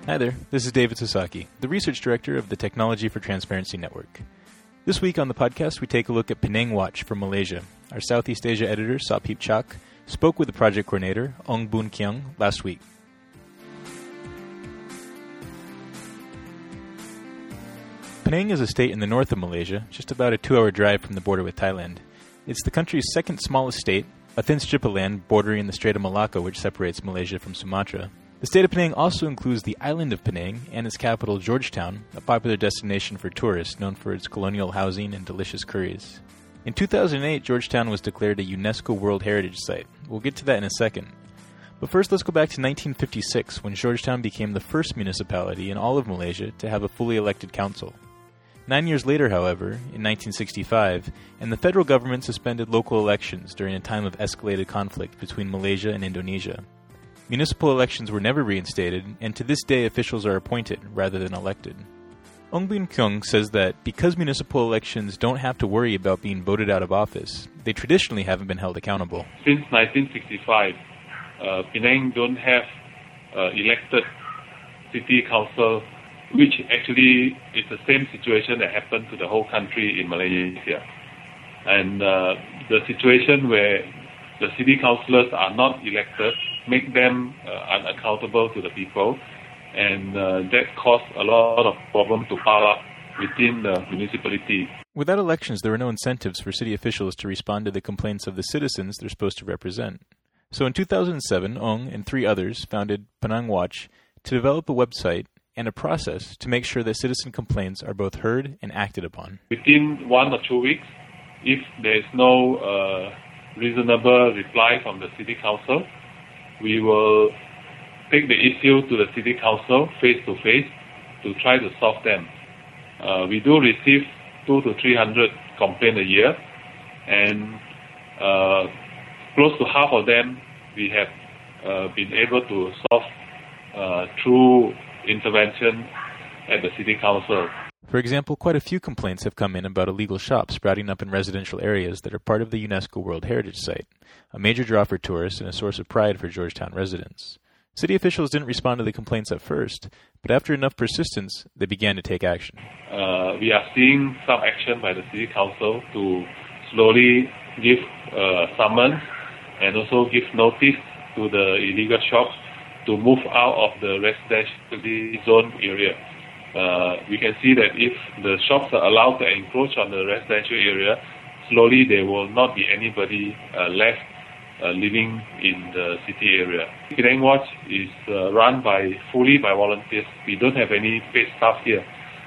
Hi there, this is David Sasaki, the Research Director of the Technology for Transparency Network. This week on the podcast, we take a look at Penang Watch from Malaysia. Our Southeast Asia editor, Sopheep Chak, spoke with the project coordinator, Ong Boon Kyung, last week. Penang is a state in the north of Malaysia, just about a 2-hour drive from the border with Thailand. It's the country's second smallest state, a thin strip of land bordering the Strait of Malacca, which separates Malaysia from Sumatra. The state of Penang also includes the island of Penang and its capital, Georgetown, a popular destination for tourists known for its colonial housing and delicious curries. In 2008, Georgetown was declared a UNESCO World Heritage Site. We'll get to that in a second. But first, let's go back to 1956, when Georgetown became the first municipality in all of Malaysia to have a fully elected council. 9 years later, however, in 1965, and the federal government suspended local elections during a time of escalated conflict between Malaysia and Indonesia. Municipal elections were never reinstated, and to this day officials are appointed rather than elected. Ong Boon Kyung says that because municipal elections don't have to worry about being voted out of office, they traditionally haven't been held accountable. Since 1965, Penang don't have elected city council, which actually is the same situation that happened to the whole country in Malaysia. And the situation where the city councillors are not elected make them unaccountable to the people, and that caused a lot of problems to pile up within the municipality. Without elections, there are no incentives for city officials to respond to the complaints of the citizens they're supposed to represent. So in 2007, Ong and 3 others founded Penang Watch to develop a website and a process to make sure that citizen complaints are both heard and acted upon. Within 1 or 2 weeks, if there is no reasonable reply from the city council, we will take the issue to the city council face-to-face to try to solve them. We do receive 200 to 300 complaints a year, and close to half of them we have been able to solve through intervention at the city council. For example, quite a few complaints have come in about illegal shops sprouting up in residential areas that are part of the UNESCO World Heritage Site, a major draw for tourists and a source of pride for Georgetown residents. City officials didn't respond to the complaints at first, but after enough persistence, they began to take action. We are seeing some action by the city council to slowly give summons and also give notice to the illegal shops to move out of the residential zone area. We can see that if the shops are allowed to encroach on the residential area, slowly there will not be anybody left living in the city area. Penang Watch is run fully by volunteers. We don't have any paid staff here.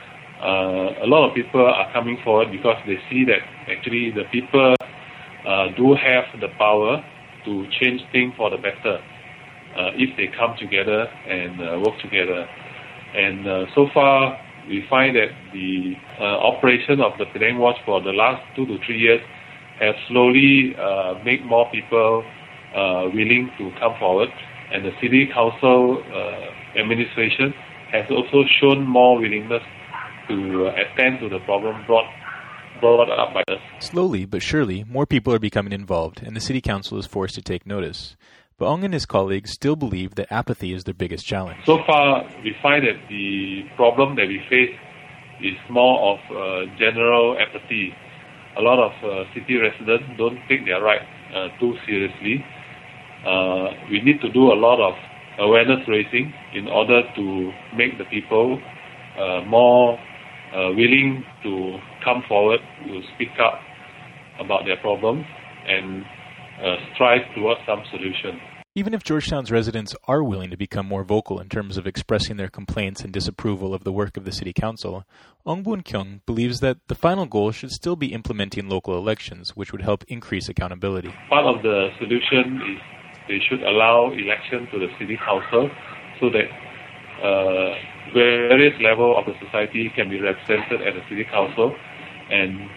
A lot of people are coming forward because they see that actually the people do have the power to change things for the better if they come together and work together. And so far, we find that the operation of the Penang Watch for the last 2 to 3 years has slowly made more people willing to come forward. And the city council administration has also shown more willingness to attend to the problem brought up by us. Slowly but surely, more people are becoming involved, and the city council is forced to take notice. But Ong and his colleagues still believe that apathy is their biggest challenge. So far, we find that the problem that we face is more of general apathy. A lot of city residents don't take their right too seriously. We need to do a lot of awareness raising in order to make the people more willing to come forward to speak up about their problems and strive towards some solution. Even if Georgetown's residents are willing to become more vocal in terms of expressing their complaints and disapproval of the work of the city council, Ong Boon Kyung believes that the final goal should still be implementing local elections, which would help increase accountability. Part of the solution is they should allow election to the city council so that various levels of the society can be represented at the city council, and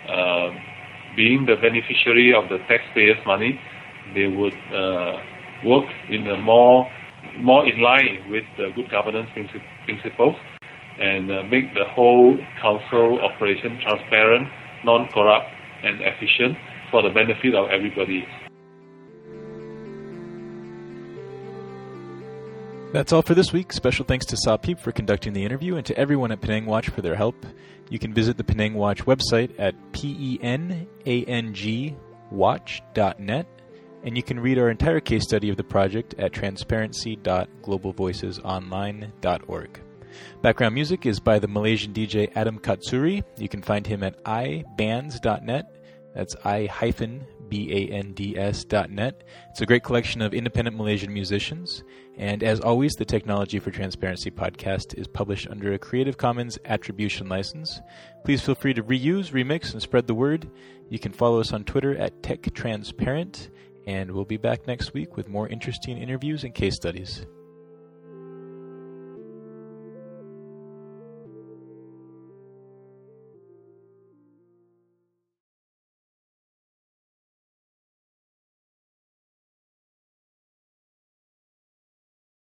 being the beneficiary of the taxpayers' money, they would work in a more in line with the good governance principles and make the whole council operation transparent, non-corrupt, and efficient for the benefit of everybody. That's all for this week. Special thanks to Sa Peep for conducting the interview and to everyone at Penang Watch for their help. You can visit the Penang Watch website at penangwatch.net, and you can read our entire case study of the project at transparency.globalvoicesonline.org. Background music is by the Malaysian DJ Adam Katsuri. You can find him at ibands.net. That's i-bands.net. It's a great collection of independent Malaysian musicians. And as always, the Technology for Transparency podcast is published under a Creative Commons Attribution license. Please feel free to reuse, remix, and spread the word. You can follow us on Twitter at TechTransparent, and we'll be back next week with more interesting interviews and case studies.